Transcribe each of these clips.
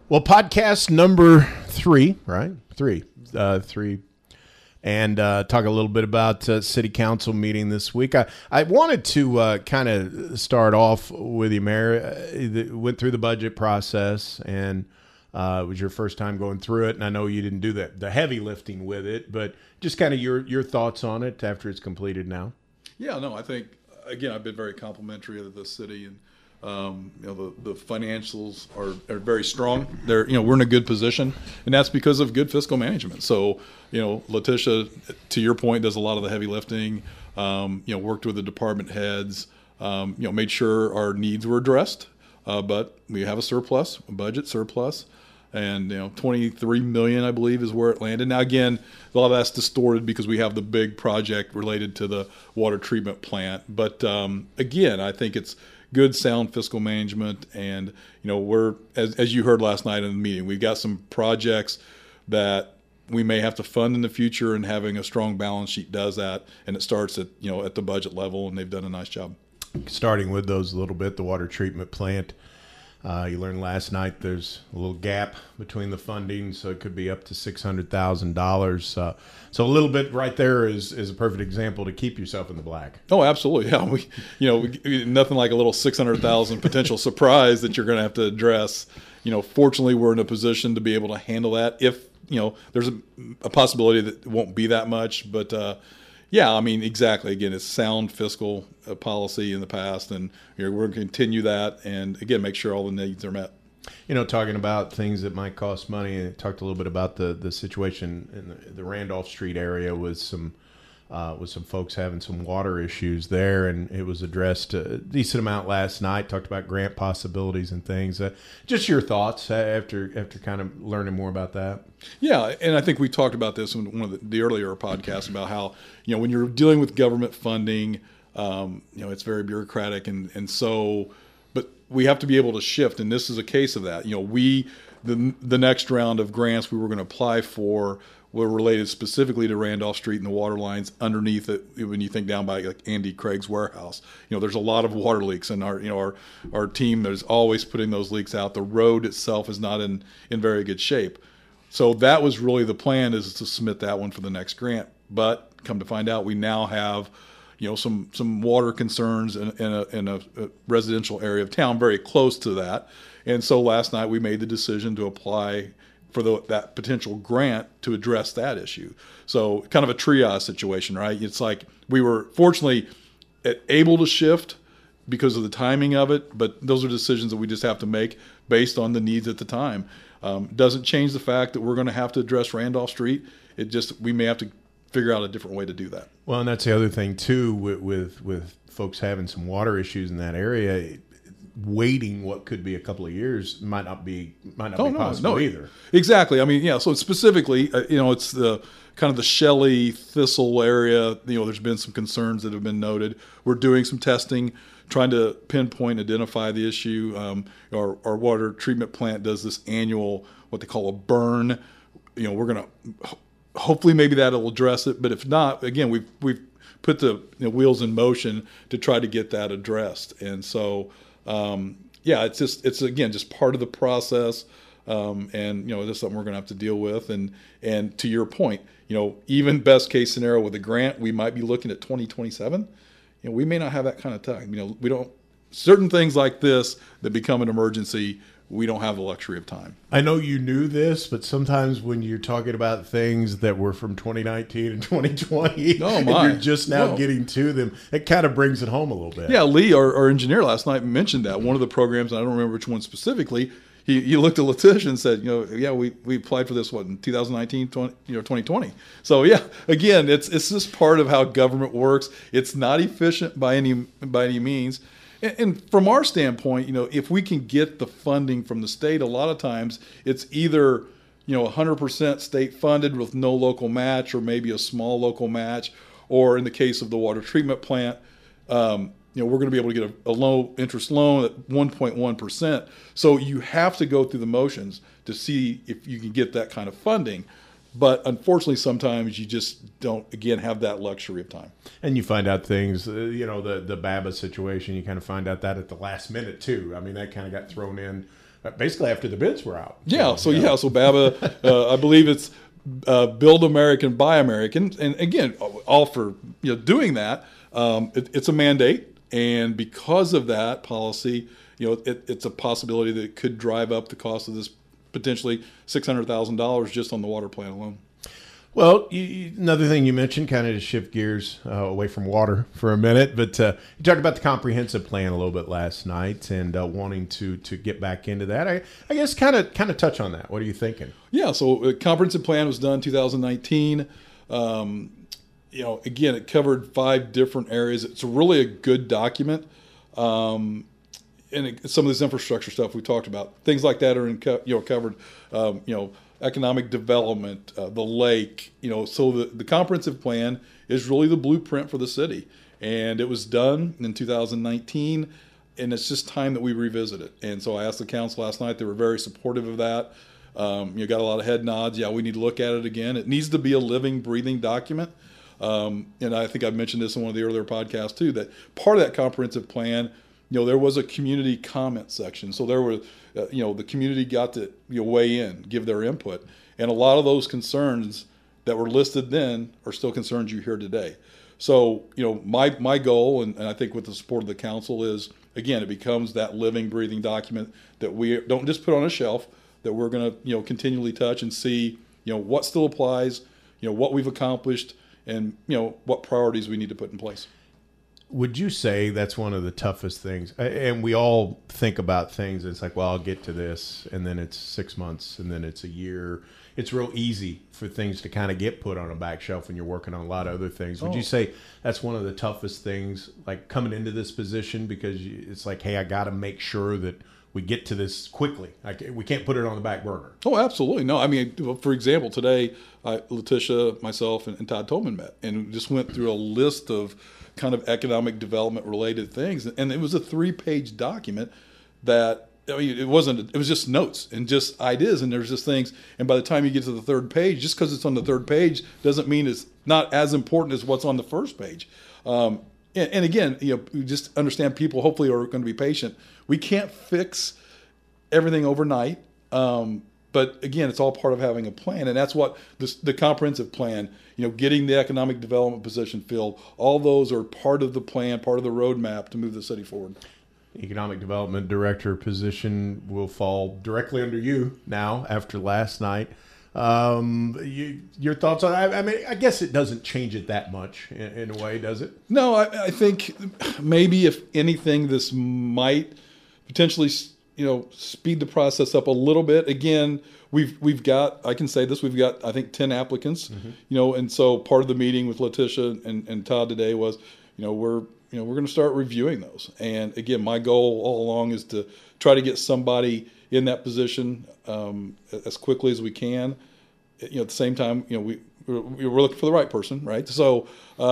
Well, podcast number 3, right? Three. And talk a little bit about city council meeting this week. I wanted to kind of start off with you, Mayor. Went through the budget process, and it was your first time going through it. And I know you didn't do the heavy lifting with it, but just kind of your thoughts on it after it's completed now. Yeah, no, I think, again, I've been very complimentary of the city, and the financials are very strong. We're in a good position, and that's because of good fiscal management. So, Letitia, to your point, does a lot of the heavy lifting. Worked with the department heads. Made sure our needs were addressed. But we have a budget surplus, and $23 million, I believe, is where it landed. Now, again, a lot of that's distorted because we have the big project related to the water treatment plant. But again, I think it's good, sound fiscal management, and we're as you heard last night in the meeting, we've got some projects that we may have to fund in the future, and having a strong balance sheet does that, and it starts at at the budget level, and they've done a nice job. Starting with those a little bit, the water treatment plant. You learned last night there's a little gap between the funding, so it could be up to $600,000. So a little bit right there is a perfect example to keep yourself in the black. Oh, absolutely. Yeah, we nothing like a little $600,000 potential surprise that you're going to have to address. Fortunately, we're in a position to be able to handle that. If there's a possibility that it won't be that much, but yeah, I mean, exactly. Again, it's sound fiscal policy in the past, and we're going to continue that, and again, make sure all the needs are met. Talking about things that might cost money, and talked a little bit about the situation in the Randolph Street area with some folks having some water issues there, and it was addressed a decent amount last night. Talked about grant possibilities and things. Just your thoughts after kind of learning more about that. Yeah, and I think we talked about this in one of the earlier podcasts about how when you're dealing with government funding, it's very bureaucratic, and so, but we have to be able to shift, and this is a case of that. The next round of grants we were going to apply for were related specifically to Randolph Street and the water lines underneath it. When you think down by like Andy Craig's warehouse, there's a lot of water leaks, and our team is always putting those leaks out. The road itself is not in very good shape. So that was really the plan, is to submit that one for the next grant. But come to find out, we now have some water concerns in a residential area of town very close to that. And so last night we made the decision to apply for that potential grant to address that issue. So kind of a triage situation, right? It's like we were fortunately able to shift because of the timing of it, but those are decisions that we just have to make based on the needs at the time. Doesn't change the fact that we're going to have to address Randolph Street. We may have to figure out a different way to do that. Well, and that's the other thing too, with folks having some water issues in that area. Waiting what could be a couple of years might not be possible either. Exactly. I mean, yeah. So specifically, it's the kind of the Shelley Thistle area. There's been some concerns that have been noted. We're doing some testing, trying to pinpoint, identify the issue. Our water treatment plant does this annual, what they call a burn. We're going to hopefully maybe that'll address it. But if not, again, we've put the wheels in motion to try to get that addressed. And so. It's again just part of the process, and this is something we're going to have to deal with. And to your point, even best case scenario with a grant, we might be looking at 2027. We may not have that kind of time. We don't, certain things like this that become an emergency, we don't have the luxury of time. I know you knew this, but sometimes when you're talking about things that were from 2019 and 2020, and you're just now getting to them, it kind of brings it home a little bit. Yeah, Lee, our engineer last night mentioned that. One of the programs, I don't remember which one specifically, he looked at Letitia and said, we applied for this, in 2019, 2020. So, yeah, again, it's just part of how government works. It's not efficient by any means. And from our standpoint, if we can get the funding from the state, a lot of times it's either, 100% state funded with no local match, or maybe a small local match, or in the case of the water treatment plant, we're going to be able to get a low interest loan at 1.1%. So you have to go through the motions to see if you can get that kind of funding. But unfortunately, sometimes you just don't, again, have that luxury of time. And you find out things, the BABA situation, you kind of find out that at the last minute, too. I mean, that kind of got thrown in basically after the bids were out. So BABA, I believe it's Build American, Buy American, and again, all for doing that. It's a mandate, and because of that policy, it's a possibility that it could drive up the cost of this potentially $600,000 just on the water plant alone. Well, another thing you mentioned, kind of to shift gears away from water for a minute, but you talked about the comprehensive plan a little bit last night and wanting to get back into that. I guess kind of touch on that. What are you thinking? Yeah, so the comprehensive plan was done 2019. Again, it covered 5 different areas. It's really a good document. And some of this infrastructure stuff we talked about, things like that are covered. Economic development, the lake, so the comprehensive plan is really the blueprint for the city. And it was done in 2019, and it's just time that we revisit it. And so I asked the council last night. They were very supportive of that. You got a lot of head nods. Yeah, we need to look at it again. It needs to be a living, breathing document. And I think I mentioned this in one of the earlier podcasts too, that part of that comprehensive plan, there was a community comment section. So there were, the community got to weigh in, give their input. And a lot of those concerns that were listed then are still concerns you hear today. So, my goal, and I think with the support of the council, is, again, it becomes that living, breathing document that we don't just put on a shelf, that we're going to, continually touch and see, what still applies, what we've accomplished, and, what priorities we need to put in place. Would you say that's one of the toughest things? And we all think about things. It's like, well, I'll get to this, and then it's 6 months, and then it's a year. It's real easy for things to kind of get put on a back shelf when you're working on a lot of other things. Would you say that's one of the toughest things, like coming into this position? Because it's like, hey, I got to make sure that we get to this quickly. We can't put it on the back burner. Oh, absolutely. No, I mean, for example, today, Letitia, myself, and Todd Tolman met and just went through a list of kind of economic development related things. And it was a 3-page document that, it was just notes and just ideas, and there's just things. And by the time you get to the 3rd page, just because it's on the 3rd page doesn't mean it's not as important as what's on the 1st page. And again, you just understand people hopefully are going to be patient. We can't fix everything overnight. But again, it's all part of having a plan. And that's what the comprehensive plan, getting the economic development position filled, all those are part of the plan, part of the roadmap to move the city forward. The economic development director position will fall directly under you now after last night. Your thoughts on it? I mean, I guess it doesn't change it that much in a way, does it? No, I think maybe if anything, this might potentially, speed the process up a little bit. Again, we've got, I can say this, we've got, I think, 10 applicants, and so part of the meeting with Letitia and Todd today was, we're going to start reviewing those. And again, my goal all along is to try to get somebody in that position as quickly as we can. At the same time, we're looking for the right person, right? So,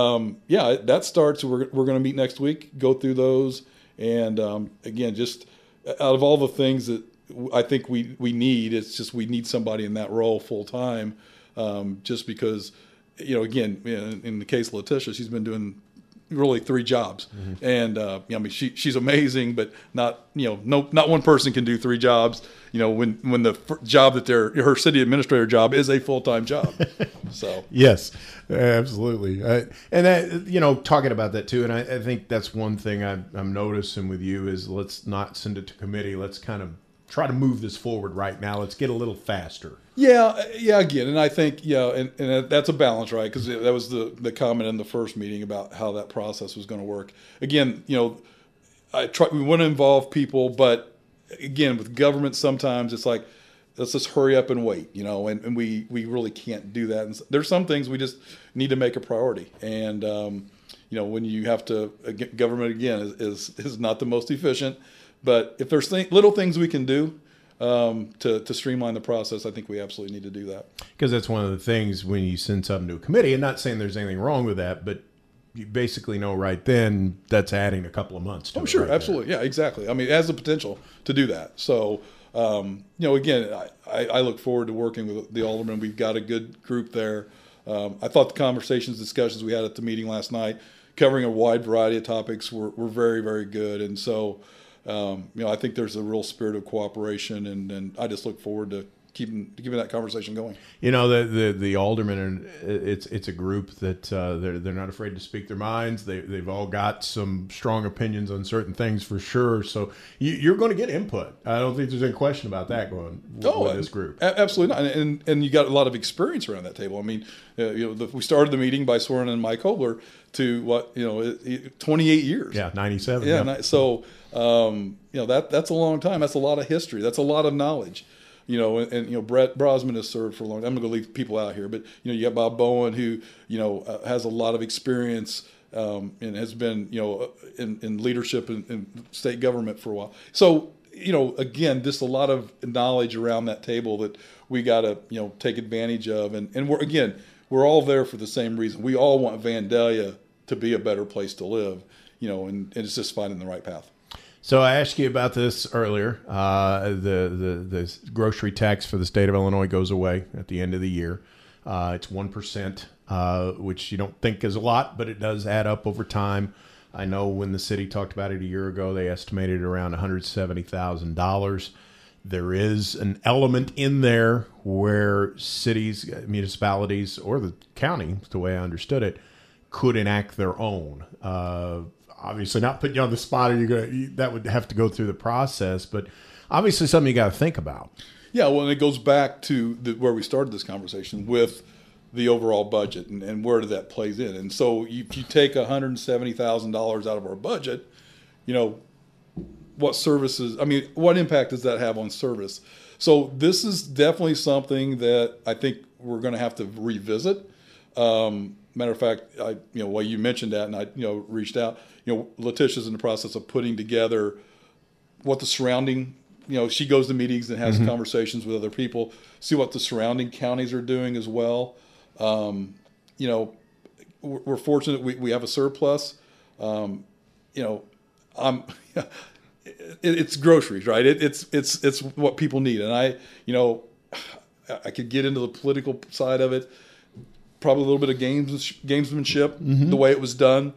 that starts. We're going to meet next week, go through those, and again, just out of all the things that I think we need, it's just we need somebody in that role full time, just because, again, in the case of Letitia, she's been doing really 3 jobs, and I mean she's amazing, but not not one person can do 3 jobs. When the job that her city administrator job is a full-time job. So yes, absolutely, and that, talking about that too, and I think that's one thing I'm noticing with you is let's not send it to committee. Let's kind of try to move this forward right now. Let's get a little faster. Yeah. Again, and I think and that's a balance, right? Because that was the comment in the first meeting about how that process was going to work. Again, we want to involve people, but again, with government, sometimes it's like, let's just hurry up and wait, and we really can't do that. And there's some things we just need to make a priority. And when you have to, government again is not the most efficient. But if there's little things we can do to streamline the process, I think we absolutely need to do that. Because that's one of the things when you send something to a committee, and not saying there's anything wrong with that, but you basically know right then that's adding a couple of months to it. Sure, right absolutely. There. Yeah, exactly. I mean, it has the potential to do that. So, again, I look forward to working with the aldermen. We've got a good group there. I thought the discussions we had at the meeting last night, covering a wide variety of topics, were very, very good. And so, I think there's a real spirit of cooperation, and I just look forward to keeping that conversation going. The aldermen, it's a group that they're not afraid to speak their minds. They've all got some strong opinions on certain things for sure. So you're going to get input. I don't think there's any question about that going with this group. Absolutely not. And you got a lot of experience around that table. I mean, we started the meeting by swearing in Mike Hobler to 28 years. Yeah, 97. Yeah. So that's a long time. That's a lot of history. That's a lot of knowledge. Brett Brosman has served for a long time. I'm going to leave people out here, but you got Bob Bowen, who has a lot of experience and has been in leadership in state government for a while. So again, just a lot of knowledge around that table that we got to take advantage of, and we're all there for the same reason. We all want Vandalia to be a better place to live, and it's just finding the right path. So I asked you about this earlier. The grocery tax for the state of Illinois goes away at the end of the year. It's 1%, which you don't think is a lot, but it does add up over time. I know when the city talked about it a year ago, they estimated around $170,000. There is an element in there where cities, municipalities, or the county, the way I understood it, could enact their own. Obviously, not putting you on the spot, that would have to go through the process, but obviously something you got to think about. Yeah, well, and it goes back to where we started this conversation with the overall budget and where that plays in. And so if you take $170,000 out of our budget, what services, what impact does that have on service? So this is definitely something that I think we're going to have to revisit. Matter of fact, while you mentioned that, and I, reached out, Letitia's in the process of putting together what the surrounding, she goes to meetings and has conversations with other people, see what the surrounding counties are doing as well. We're fortunate we have a surplus. It's groceries, right? It's what people need, and I could get into the political side of it. Probably a little bit of gamesmanship, the way it was done.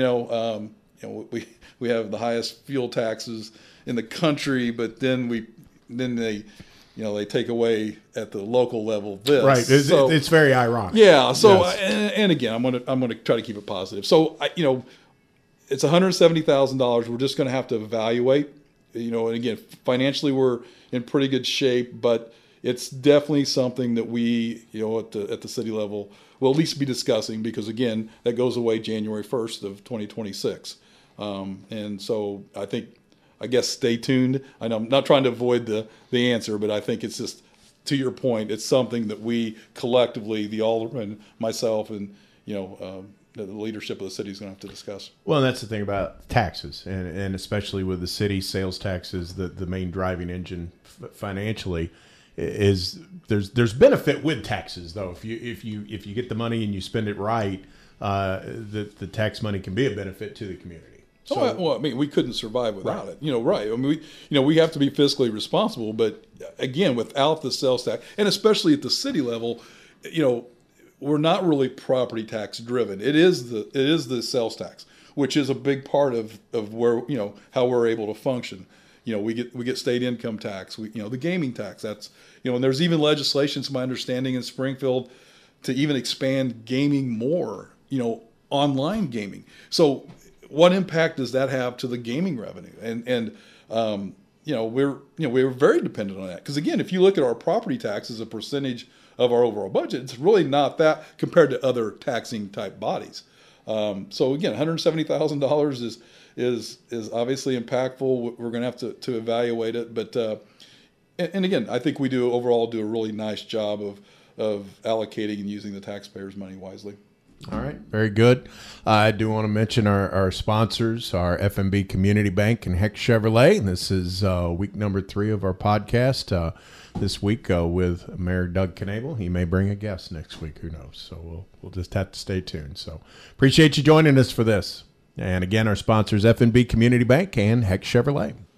We have the highest fuel taxes in the country, but then they take away at the local level this. Right, it's very ironic. Yeah. So yes. And again, I'm gonna try to keep it positive. So it's $170,000. We're just gonna have to evaluate. And again, financially we're in pretty good shape, but it's definitely something that we, at the city level, will at least be discussing, because again, that goes away January 1st of 2026. And so I guess stay tuned. I know I'm not trying to avoid the answer, but I think it's just, to your point, it's something that we collectively, the alderman, myself, and the leadership of the city is going to have to discuss. Well, and that's the thing about taxes, and especially with the city sales taxes, the main driving engine financially is there's benefit with taxes, though. If you get the money and you spend it right, the tax money can be a benefit to the community. So, we couldn't survive without it. Right. We have to be fiscally responsible, but again, without the sales tax, and especially at the city level, we're not really property tax driven. It is the sales tax, which is a big part of where how we're able to function. We get state income tax. The gaming tax. That's and there's even legislation, to my understanding, in Springfield to even expand gaming more. Online gaming. So what impact does that have to the gaming revenue? And we're very dependent on that, because again, if you look at our property tax as a percentage of our overall budget, it's really not that compared to other taxing type bodies. So again, $170,000 is obviously impactful. We're going to have to evaluate it, but and again, I think we do overall a really nice job of allocating and using the taxpayers' money wisely. All right, very good. I do want to mention our sponsors, our FMB Community Bank and Heck Chevrolet. This is week number 3 of our podcast. This week with Mayor Doug Knable. He may bring a guest next week. Who knows? So we'll just have to stay tuned. So appreciate you joining us for this. And again, our sponsors, FMB Community Bank and Heck Chevrolet.